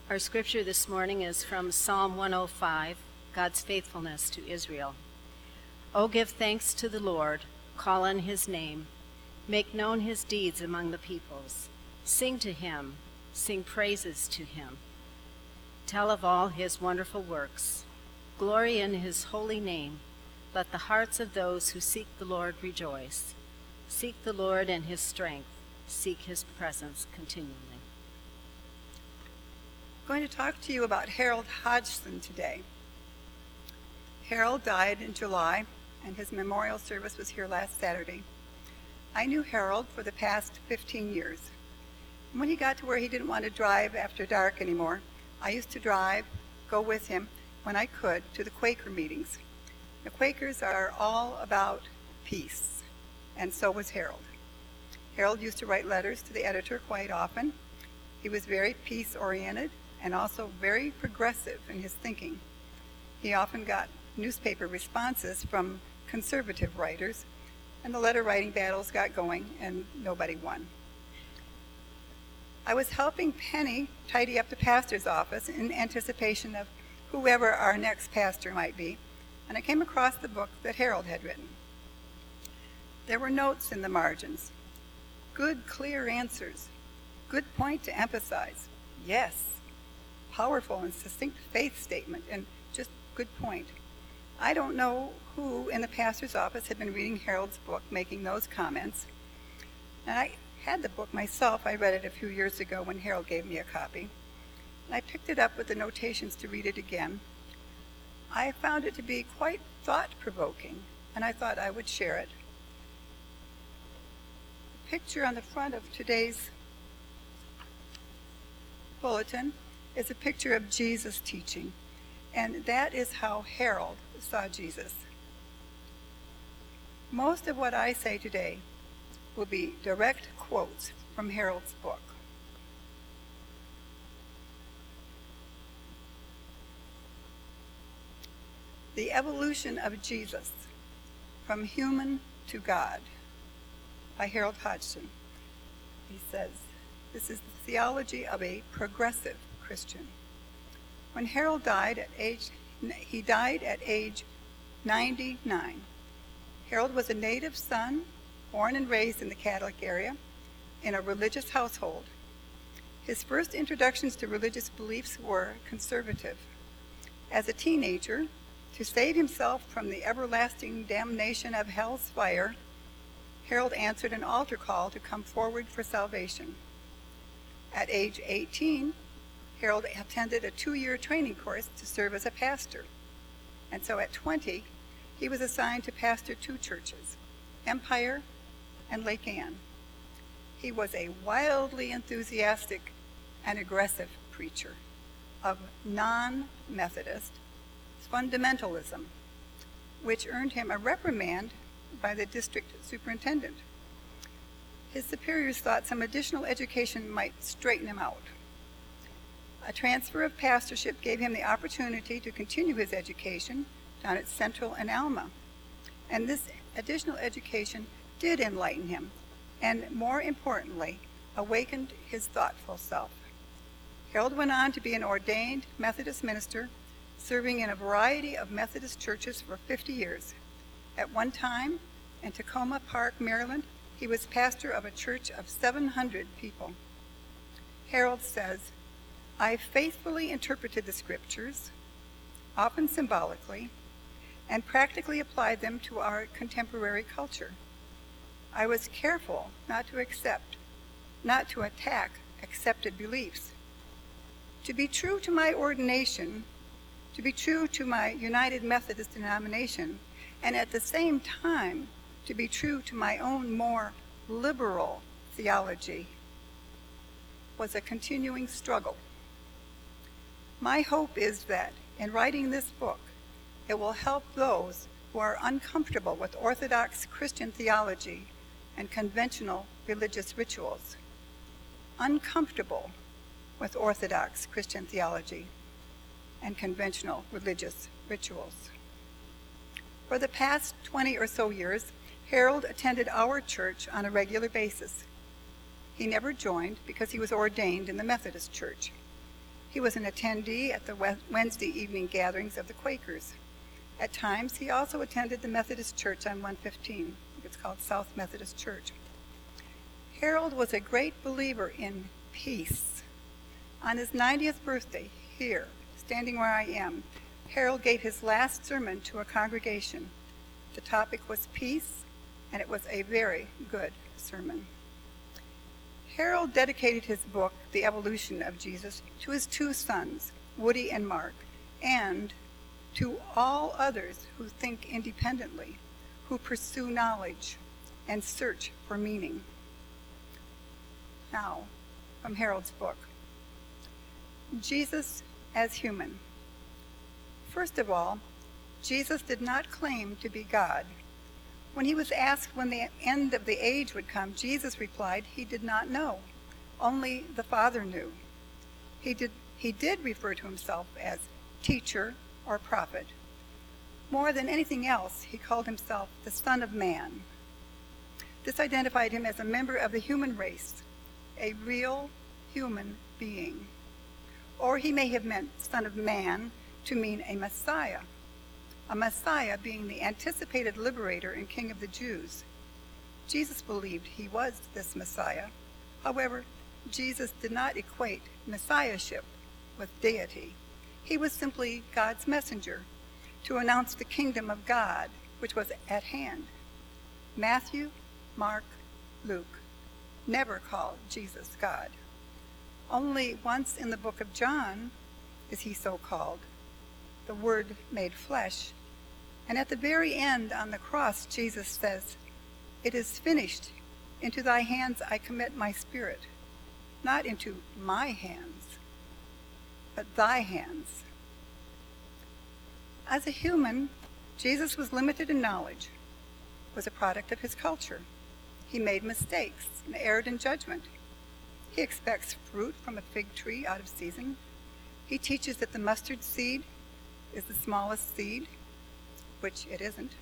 Our scripture this morning is from Psalm 105, God's faithfulness to Israel. O give thanks to the Lord, call on his name, make known his deeds among the peoples. Sing to him, sing praises to him. Tell of all his wonderful works. Glory in his holy name. Let the hearts of those who seek the Lord rejoice. Seek the Lord in his strength. Seek his presence continually. I'm going to talk to you about Harold Hodgson today. Harold died in July, and his memorial service was here last Saturday. I knew Harold for the past 15 years. And when he got to where he didn't want to drive after dark anymore, I used to go with him when I could, to the Quaker meetings. The Quakers are all about peace, and so was Harold. Harold used to write letters to the editor quite often. He was very peace-oriented and also very progressive in his thinking. He often got newspaper responses from conservative writers, and the letter-writing battles got going, and nobody won. I was helping Penny tidy up the pastor's office in anticipation of whoever our next pastor might be, and I came across the book that Harold had written. There were notes in the margins. Good, clear answers. Good point to emphasize. Yes. Powerful and succinct faith statement, and just good point. I don't know who in the pastor's office had been reading Harold's book, making those comments. And I had the book myself. I read it a few years ago when Harold gave me a copy. And I picked it up with the notations to read it again. I found it to be quite thought-provoking, and I thought I would share it. The picture on the front of today's bulletin is a picture of Jesus teaching, and that is how Harold saw Jesus. Most of what I say today will be direct quotes from Harold's book. The Evolution of Jesus, From Human to God, by Harold Hodgson. He says, this is the theology of a progressive Christian. When Harold died he died at age 99. Harold was a native son, born and raised in the Catholic area, in a religious household. His first introductions to religious beliefs were conservative. As a teenager, to save himself from the everlasting damnation of hell's fire, Harold answered an altar call to come forward for salvation. At age 18, Harold attended a 2-year training course to serve as a pastor. And so at 20, he was assigned to pastor 2 churches, Empire and Lake Ann. He was a wildly enthusiastic and aggressive preacher of non-Methodist fundamentalism, which earned him a reprimand by the district superintendent. His superiors thought some additional education might straighten him out. A transfer of pastorship gave him the opportunity to continue his education down at Central and Alma. And this additional education did enlighten him, and more importantly, awakened his thoughtful self. Harold went on to be an ordained Methodist minister, serving in a variety of Methodist churches for 50 years. At one time, in Tacoma Park, Maryland, he was pastor of a church of 700 people. Harold says, I faithfully interpreted the scriptures, often symbolically, and practically applied them to our contemporary culture. I was careful not to attack accepted beliefs. To be true to my ordination, to be true to my United Methodist denomination, and at the same time, to be true to my own more liberal theology, was a continuing struggle. My hope is that in writing this book, it will help those who are uncomfortable with Orthodox Christian theology and conventional religious rituals. Uncomfortable with Orthodox Christian theology and conventional religious rituals. For the past 20 or so years, Harold attended our church on a regular basis. He never joined because he was ordained in the Methodist Church. He was an attendee at the Wednesday evening gatherings of the Quakers. At times, he also attended the Methodist Church on 115. It's called South Methodist Church. Harold was a great believer in peace. On his 90th birthday, here, standing where I am, Harold gave his last sermon to a congregation. The topic was peace, and it was a very good sermon. Harold dedicated his book, The Evolution of Jesus, to his two sons, Woody and Mark, and to all others who think independently, who pursue knowledge and search for meaning. Now, from Harold's book, Jesus as human. First of all, Jesus did not claim to be God. When he was asked when the end of the age would come, Jesus replied he did not know. Only the Father knew. He did refer to himself as teacher or prophet. More than anything else, he called himself the Son of Man. This identified him as a member of the human race, a real human being. Or he may have meant Son of Man to mean a Messiah being the anticipated liberator and king of the Jews. Jesus believed he was this Messiah. However, Jesus did not equate messiahship with deity. He was simply God's messenger to announce the kingdom of God, which was at hand. Matthew, Mark, Luke never called Jesus God. Only once in the book of John is he so called, the Word made flesh. And at the very end on the cross, Jesus says, "It is finished. Into thy hands I commit my spirit." Not into my hands, but thy hands. As a human, Jesus was limited in knowledge, was a product of his culture. He made mistakes and erred in judgment. He expects fruit from a fig tree out of season. He teaches that the mustard seed is the smallest seed, which it isn't.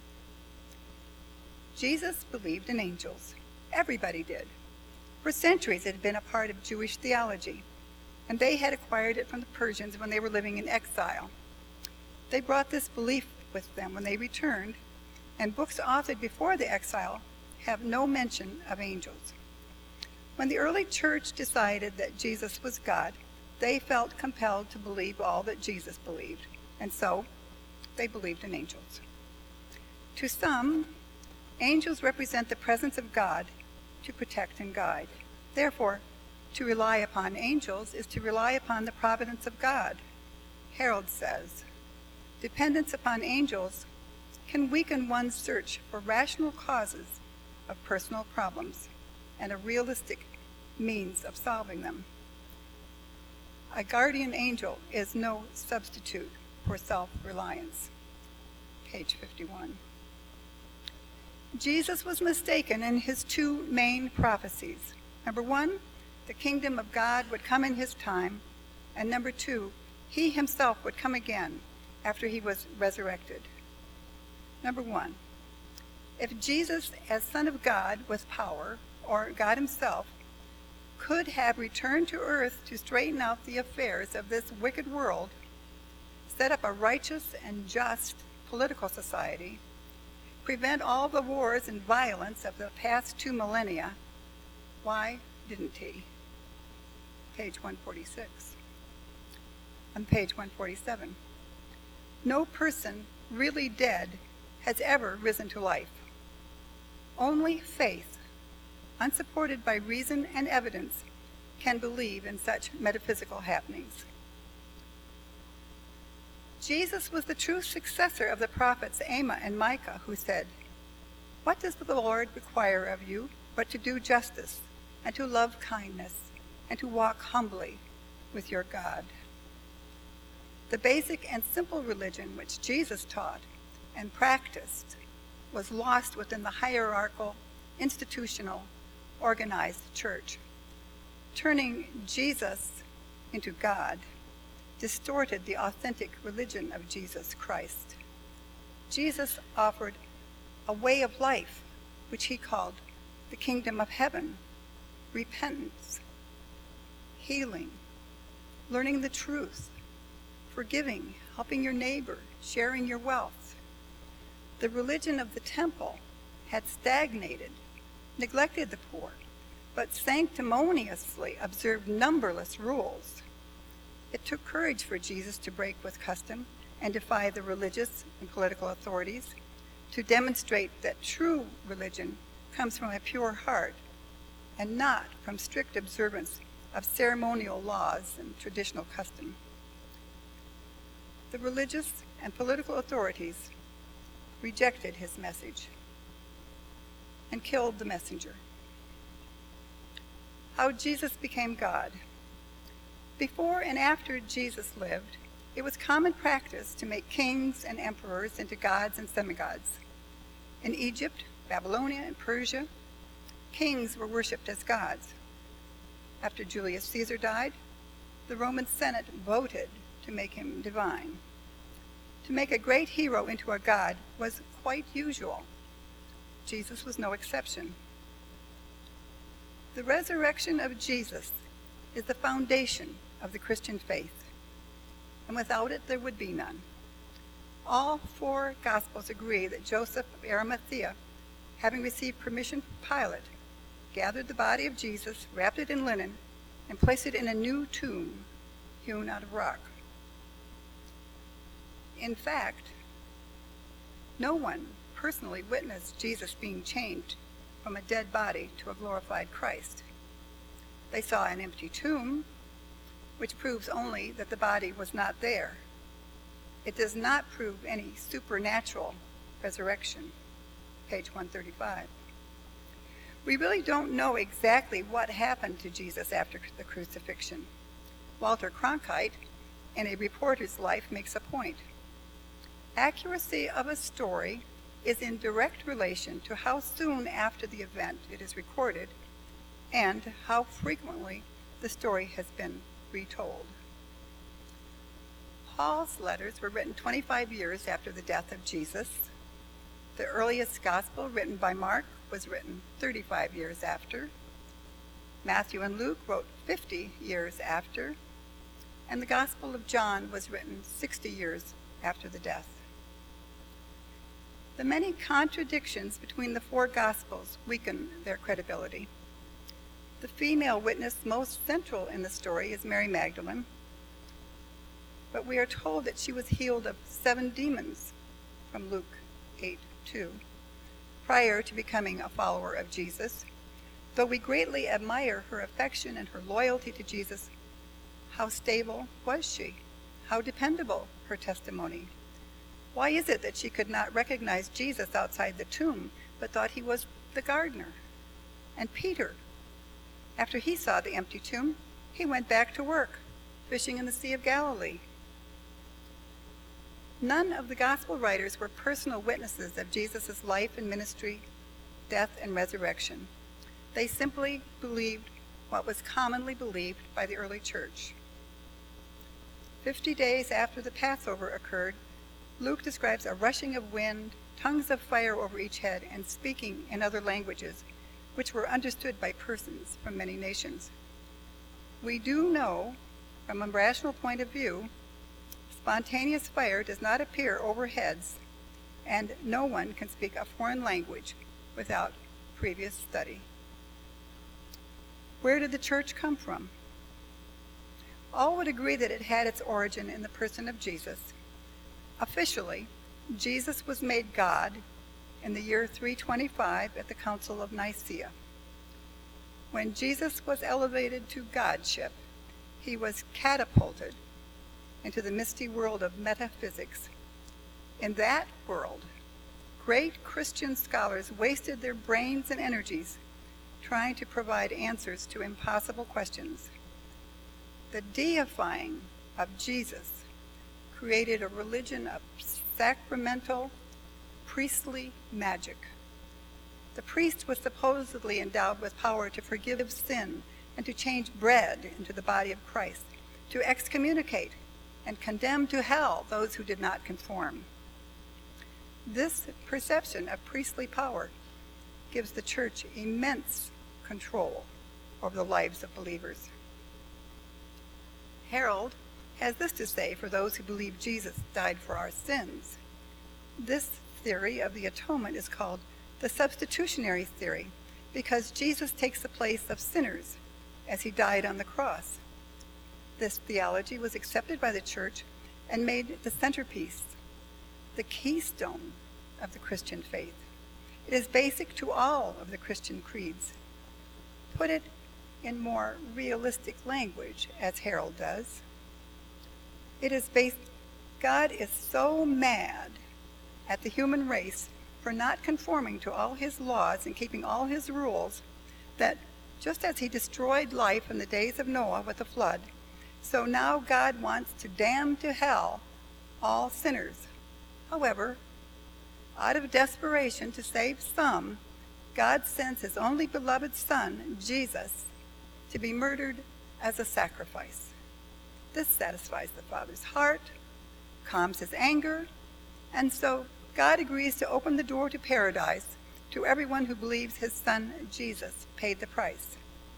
Jesus believed in angels. Everybody did. For centuries it had been a part of Jewish theology, and they had acquired it from the Persians when they were living in exile. They brought this belief with them when they returned, and books authored before the exile have no mention of angels. When the early church decided that Jesus was God, they felt compelled to believe all that Jesus believed, and so they believed in angels. To some, angels represent the presence of God to protect and guide. Therefore, to rely upon angels is to rely upon the providence of God. Harold says, dependence upon angels can weaken one's search for rational causes of personal problems and a realistic means of solving them. A guardian angel is no substitute for self-reliance. Page 51. Jesus was mistaken in his two main prophecies. Number one, the kingdom of God would come in his time, and number two, he himself would come again after he was resurrected. Number one, if Jesus, as Son of God with power, or God himself, could have returned to earth to straighten out the affairs of this wicked world, set up a righteous and just political society, prevent all the wars and violence of the past 2 millennia, why didn't he? Page 146. On page 147. No person really dead has ever risen to life. Only faith, unsupported by reason and evidence, can believe in such metaphysical happenings. Jesus was the true successor of the prophets Amos and Micah, who said, "What does the Lord require of you but to do justice and to love kindness and to walk humbly with your God?" The basic and simple religion which Jesus taught and practiced was lost within the hierarchical, institutional, organized church. Turning Jesus into God distorted the authentic religion of Jesus Christ. Jesus offered a way of life which he called the kingdom of heaven, repentance, healing, learning the truth, forgiving, helping your neighbor, sharing your wealth. The religion of the temple had stagnated, neglected the poor, but sanctimoniously observed numberless rules. It took courage for Jesus to break with custom and defy the religious and political authorities, to demonstrate that true religion comes from a pure heart and not from strict observance of ceremonial laws and traditional custom. The religious and political authorities rejected his message and killed the messenger. How Jesus became God. Before and after Jesus lived, it was common practice to make kings and emperors into gods and semigods. In Egypt, Babylonia, and Persia, kings were worshipped as gods. After Julius Caesar died, the Roman Senate voted to make him divine. To make a great hero into a god was quite usual. Jesus was no exception. The resurrection of Jesus is the foundation of the Christian faith, and without it there would be none. All four Gospels agree that Joseph of Arimathea, having received permission from Pilate, gathered the body of Jesus, wrapped it in linen, and placed it in a new tomb hewn out of rock. In fact, no one personally witnessed Jesus being changed from a dead body to a glorified Christ. They saw an empty tomb, which proves only that the body was not there. It does not prove any supernatural resurrection. Page 135. We really don't know exactly what happened to Jesus after the crucifixion. Walter Cronkite, in A Reporter's Life, makes a point. Accuracy of a story is in direct relation to how soon after the event it is recorded and how frequently the story has been retold. Paul's letters were written 25 years after the death of Jesus. The earliest gospel, written by Mark, was written 35 years after. Matthew and Luke wrote 50 years after, and the Gospel of John was written 60 years after the death. The many contradictions between the four Gospels weaken their credibility. The female witness most central in the story is Mary Magdalene, but we are told that she was healed of 7 demons from Luke 8:2 prior to becoming a follower of Jesus. Though we greatly admire her affection and her loyalty to Jesus, how stable was she? How dependable her testimony? Why is it that she could not recognize Jesus outside the tomb, but thought he was the gardener? And Peter, after he saw the empty tomb, he went back to work, fishing in the Sea of Galilee. None of the gospel writers were personal witnesses of Jesus' life and ministry, death and resurrection. They simply believed what was commonly believed by the early church. 50 days after the Passover occurred, Luke describes a rushing of wind, tongues of fire over each head, and speaking in other languages, which were understood by persons from many nations. We do know, from a rational point of view, spontaneous fire does not appear over heads, and no one can speak a foreign language without previous study. Where did the church come from? All would agree that it had its origin in the person of Jesus. Officially, Jesus was made God in the year 325 at the Council of Nicaea. When Jesus was elevated to godship, he was catapulted into the misty world of metaphysics. In that world, great Christian scholars wasted their brains and energies trying to provide answers to impossible questions. The deifying of Jesus created a religion of sacramental, priestly magic. The priest was supposedly endowed with power to forgive sin and to change bread into the body of Christ, to excommunicate and condemn to hell those who did not conform. This perception of priestly power gives the church immense control over the lives of believers. Harold has this to say for those who believe Jesus died for our sins. This theory of the atonement is called the substitutionary theory because Jesus takes the place of sinners as he died on the cross. This theology was accepted by the church and made the centerpiece, the keystone of the Christian faith. It is basic to all of the Christian creeds. Put it in more realistic language, as Harold does. It is based, God is so mad at the human race for not conforming to all his laws and keeping all his rules that just as he destroyed life in the days of Noah with the flood, so now God wants to damn to hell all sinners. However, out of desperation to save some, God sends his only beloved Son, Jesus, to be murdered as a sacrifice. This satisfies the Father's heart, calms his anger, and so God agrees to open the door to paradise to everyone who believes his Son, Jesus, paid the price.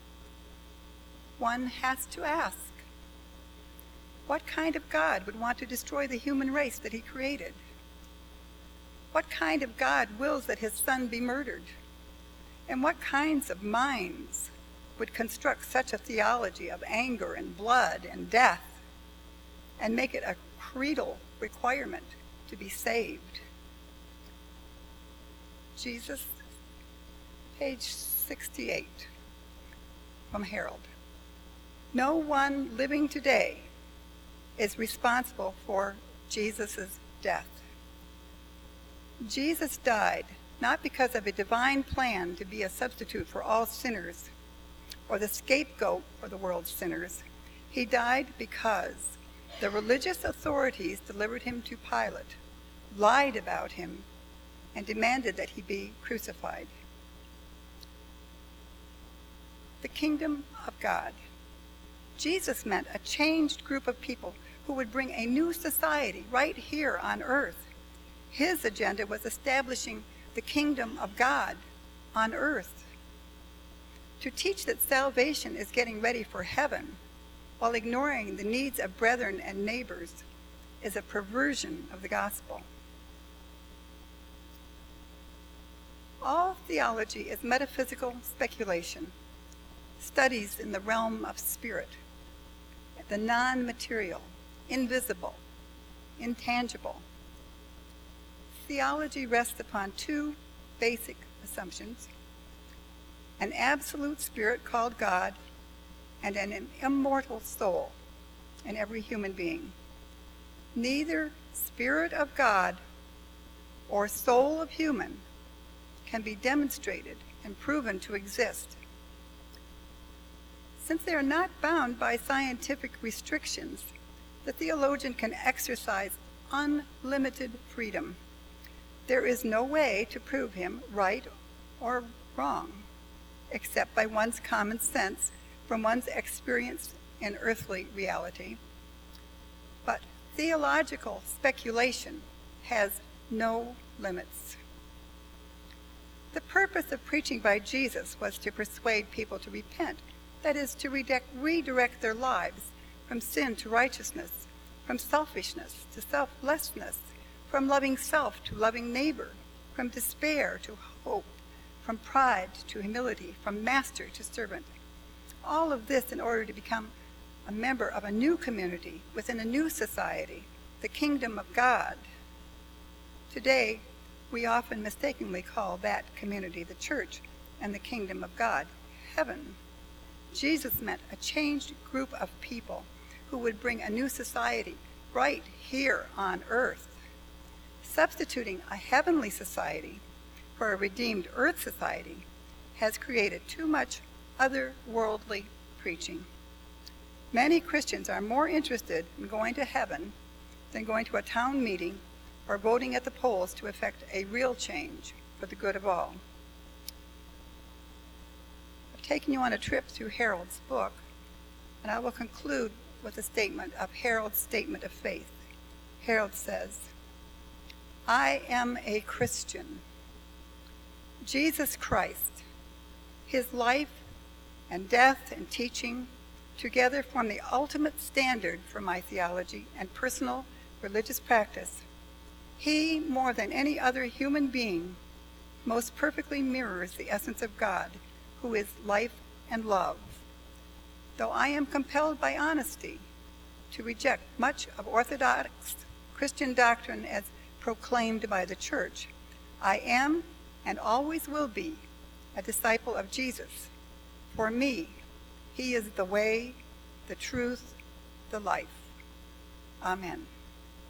One has to ask, what kind of God would want to destroy the human race that he created? What kind of God wills that his Son be murdered? And what kinds of minds would construct such a theology of anger and blood and death and make it a creedal requirement to be saved? Jesus, page 68 from Harold. No one living today is responsible for Jesus' death. Jesus died not because of a divine plan to be a substitute for all sinners or the scapegoat for the world's sinners. He died because the religious authorities delivered him to Pilate, lied about him, and demanded that he be crucified. The kingdom of God. Jesus meant a changed group of people who would bring a new society right here on earth. His agenda was establishing the kingdom of God on earth. To teach that salvation is getting ready for heaven while ignoring the needs of brethren and neighbors is a perversion of the gospel. All theology is metaphysical speculation, studies in the realm of spirit, the non-material, invisible, intangible. Theology rests upon two basic assumptions: an absolute spirit called God and an immortal soul in every human being. Neither spirit of God or soul of human can be demonstrated and proven to exist. Since they are not bound by scientific restrictions, the theologian can exercise unlimited freedom. There is no way to prove him right or wrong, except by one's common sense from one's experience in earthly reality. But theological speculation has no limits. The purpose of preaching by Jesus was to persuade people to repent, that is, to redirect their lives from sin to righteousness, from selfishness to selflessness, from loving self to loving neighbor, from despair to hope, from pride to humility, from master to servant. All of this in order to become a member of a new community within a new society, the kingdom of God. Today, we often mistakenly call that community the church and the kingdom of God heaven. Jesus meant a changed group of people who would bring a new society right here on earth. Substituting a heavenly society for a redeemed earth society has created too much otherworldly preaching. Many Christians are more interested in going to heaven than going to a town meeting or voting at the polls to effect a real change for the good of all. I've taken you on a trip through Harold's book, and I will conclude with a statement of Harold's statement of faith. Harold says, I am a Christian. Jesus Christ, his life and death and teaching together form the ultimate standard for my theology and personal religious practice. He, more than any other human being, most perfectly mirrors the essence of God, who is life and love. Though I am compelled by honesty to reject much of Orthodox Christian doctrine as proclaimed by the Church, I am and always will be a disciple of Jesus. For me, he is the way, the truth, the life. Amen.